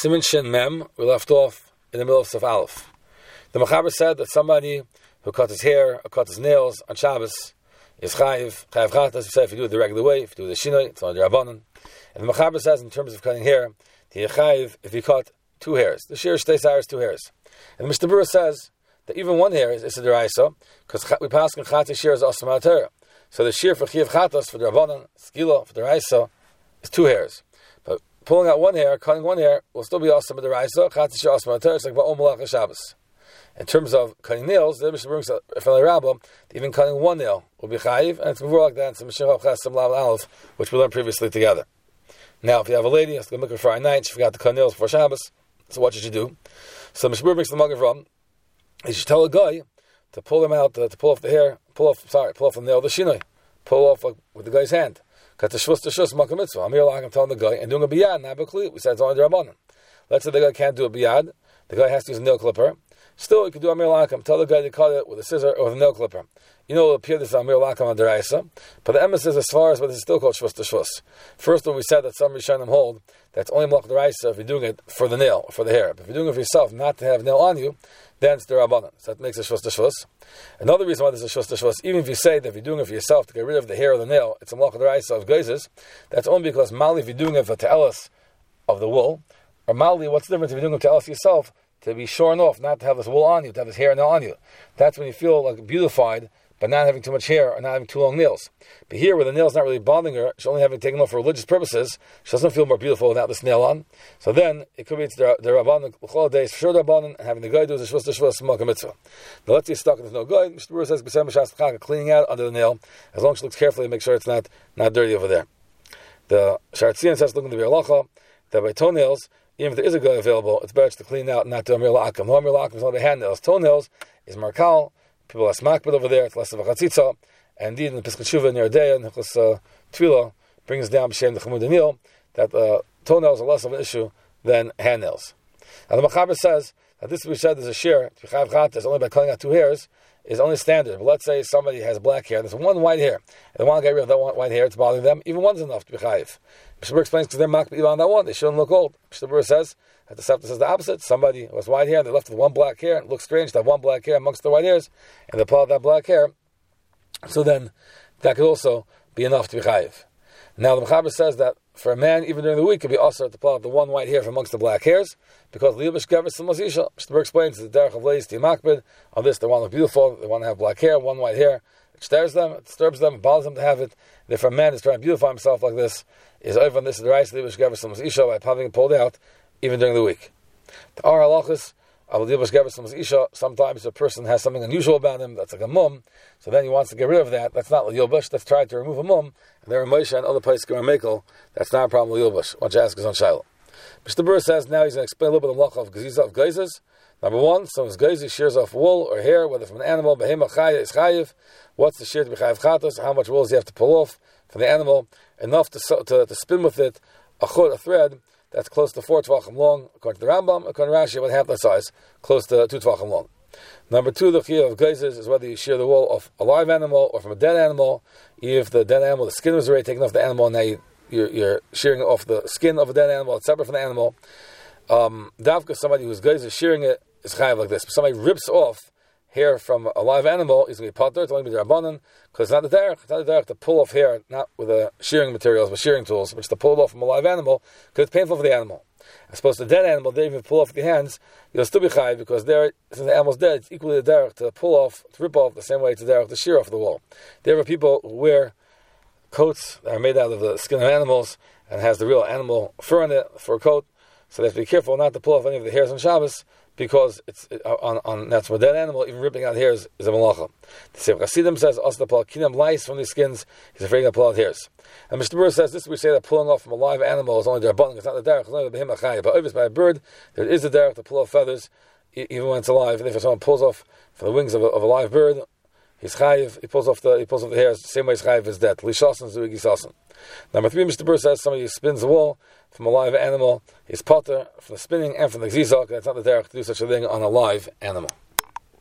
Siman Shin Mem, we left off in the middle of Saf Aleph. The Mechaber said that somebody who cut his hair or cut his nails on Shabbos is chayiv chatas. We said if you do it the regular way, if you do the shinoi, it's on the Rabbanan. And the Mechaber says in terms of cutting hair, you're chayiv if you cut 2 hairs. The shear stays is 2 hairs. And the Mishnah Berurah says that even 1 hair is a deraisa because we pass in chatas shear is asma Torah. So the shear for chayiv chatas for the Rabbanan, skila for the deraisa is 2 hairs. But pulling out 1 hair, cutting 1 hair will still be asma deraisa. Chatas shear asma Torah. It's like ba'om malach Shabbos. In terms of cutting nails, the Mishnah brings from the Rabbah, even cutting 1 nail will be chayiv, and it's more like that in some Mishnah Chesam Lav Aleph, which we learned previously together. Now, if you have a lady who's going to make her Friday night, she forgot to cut nails before Shabbos, so what should you do? So Mishnah brings the Magen Avram, you should tell a guy to pull them out, to pull off the hair, pull off the nail, the shinoi, pull off with the guy's hand. Cut the shus makam mitzvah. I'm here like I'm telling the guy, and doing a biyad, not b'kli. We said it's only the Rabbanan. Let's say the guy can't do a biyad, the guy has to use a nail clipper. Still, you can do Amir Lakam. Tell the guy to cut it with a scissor or with a nail clipper. You know, it'll appear this is Amir Lakam on Deraisa, but the emes is as far as, but this is still called Shvus to Shvus. First of all, we said that some Rishonim hold that's only Malach Deraisa if you're doing it for the nail, for the hair. But if you're doing it for yourself, not to have a nail on you, then it's the Rabbanan. So that makes it Shvus to Shvus. Another reason why this is Shvus to Shvus, even if you say that if you're doing it for yourself to get rid of the hair or the nail, it's a Malach Deraisa of Geizes, that's only because Mali, if you're doing it for Ta'elis of the wool, or Mali, what's the difference if you're doing it to Ta'elis yourself? To be shorn off, not to have this wool on you, to have this hair nail on you. That's when you feel like beautified, but not having too much hair or not having too long nails. But here, where the nail's not really bothering her, she's only having taken off for religious purposes, she doesn't feel more beautiful without this nail on. So then, it could be it's the Rabbanan, the Chol days, for sure the Rabbanan, and having the guy do the Shvus to Shvus, Malka Mitzvah. Now let's say stuck and there's no guy, Mr. Berurah says, B'sem B'shas B'chaka, cleaning out under the nail, as long as she looks carefully, make sure it's not dirty over there. The Sharatzian says, looking to be halacha, that by toenails, even if there is a guy available, it's better to clean out and not do Amir La'akam. No Amir La'akam is only hand nails. Toenails is markal. People have smakbid over there. It's less of a chatzitza. And indeed, in the Pesach Shuvah in Yerdea, Nichlas Tvila brings down B'Shem the Chamud Anil that toenails are less of an issue than hand nails. Now the Mechaber says that this we said is a shear. Tvichav chatas only by cutting out 2 hairs is only standard. But let's say somebody has black hair. There's 1 white hair. And they want to get rid of that white hair. It's bothering them. Even 1's enough to be chayiv. Mishnah Berurah explains because they're makbid on that 1. They shouldn't look old. Mishnah Berurah says that the Septa says the opposite. Somebody who has white hair and they're left with 1 black hair. It looks strange to have 1 black hair amongst the white hairs. And they pull out that black hair. So then that could also be enough to be chayiv. Now the Mechaber says that for a man, even during the week, it could be also to pull out the 1 white hair from amongst the black hairs, because Liyabish Gevers Simos Isha. Mishnah Berurah explains the derech of ladies to makbid on this. They want to look beautiful, they want to have black hair, 1 white hair. It stirs them, it disturbs them, it bothers them to have it. And if a man is trying to beautify himself like this, is over on this the right Liyabish Gevers Simos Isha by having it pulled out even during the week. The Ar Halachas of Liyabish Gevers Simos Isha, sometimes a person has something unusual about him, that's like a mum, so then he wants to get rid of that. That's not Liyabish, that's trying to remove a mum. And there are Moshe and other places going to Mekel, that's not a problem with Liyabish. Why don't you ask his own Shiloh? Mishnah Berurah says now he's going to explain a little bit of the Malacha of Geizes. Number 1, someone's Geizes shears off wool or hair, whether from an animal, Behema Chaya is Chayiv. What's the shear to be Chayiv Chatos? How much wool does he have to pull off from the animal? Enough to spin with it a thread that's close to 4 tvachim long, according to the Rambam, according to Rashi, about half that size, close to 2 tvachim long. Number 2, the chiyuv of geizes is whether you shear the wool of a live animal or from a dead animal. If the dead animal, the skin was already taken off the animal, now you're shearing off the skin of a dead animal, it's separate from the animal. Davka, somebody who's geizes shearing it, is chayav like this. But somebody rips off hair from a live animal, he's going to be potter, it's only be the Rabbanan, because it's not the derech to pull off hair, not with the shearing materials, but shearing tools, which to pull it off from a live animal, because it's painful for the animal. As opposed to the dead animal, they even pull off the hands, you'll still be chayiv, because since the animal's dead, it's equally the derech to pull off, to rip off the same way it's the derech to shear off the wool. There are people who wear coats that are made out of the skin of animals, and has the real animal fur in it, for a coat, so they have to be careful not to pull off any of the hairs on Shabbos, because that's for a dead animal, even ripping out hairs is a malacha. The Sefer Hasidim says, also pull kinam lice from these skins, he's afraid to pull out hairs. And Mishnah Berurah says, this we say that pulling off from a live animal is only the Rabbanan, it's not the derech, it's only the behema chaya. But if it's by a bird, there is the derech to pull off feathers, even when it's alive. And if someone pulls off from the wings of a live bird, he's chayiv, he pulls off the hairs, the same way he's chayiv is dead. Lishasan zuigi sasan. Number 3, Mishnah Berurah says, somebody who spins the wool from a live animal, he's potter from the spinning and from the gzizak. That's not the derech to do such a thing on a live animal.